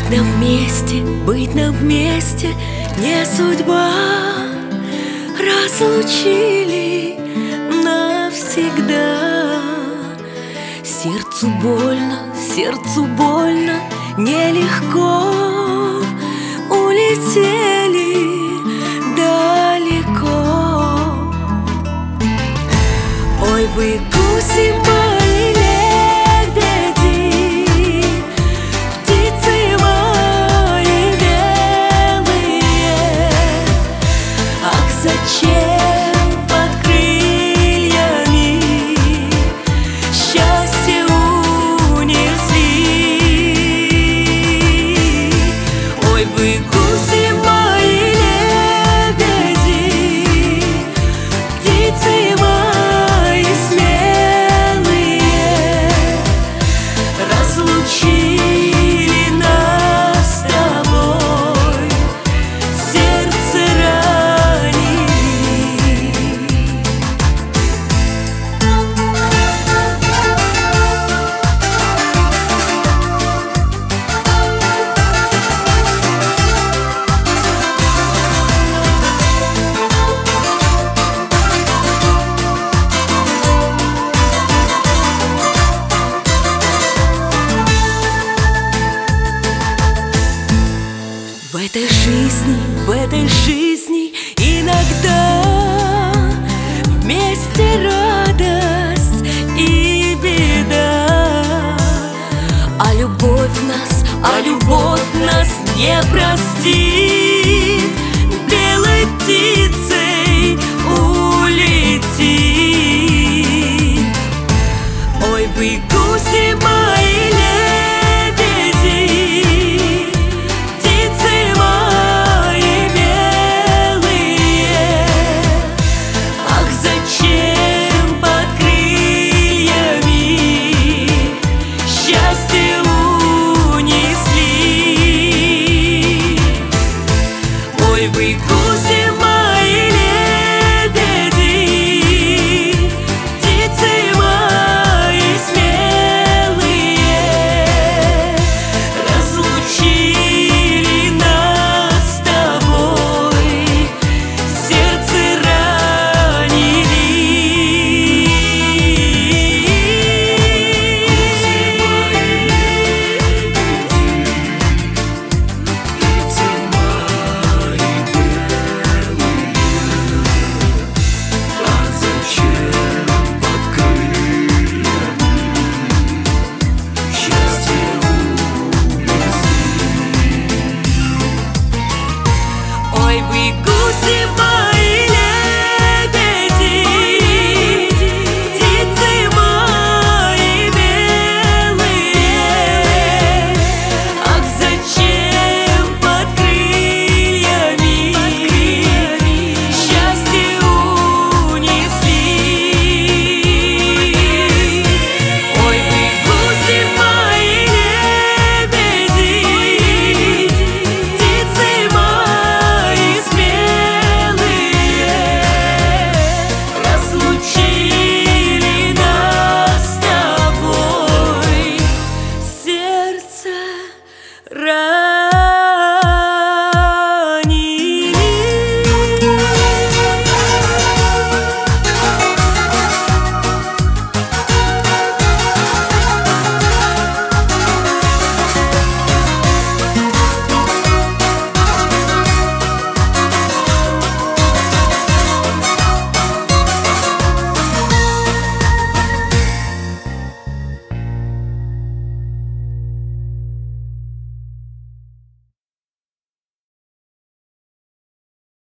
быть нам вместе не судьба. Разлучили навсегда. Сердцу больно, нелегко. Улетели далеко. Ой, вы гуси мои лебеди, птицы мои белые. Ах, зачем под крыльями счастье унесли? Ой, вы гуси мои лебеди, птицы мои смелые. Разлучили нас с тобой, сердце ранили. В этой жизни иногда вместе радость и беда. А любовь нас не простит, белой птицей улетит. Ой, вы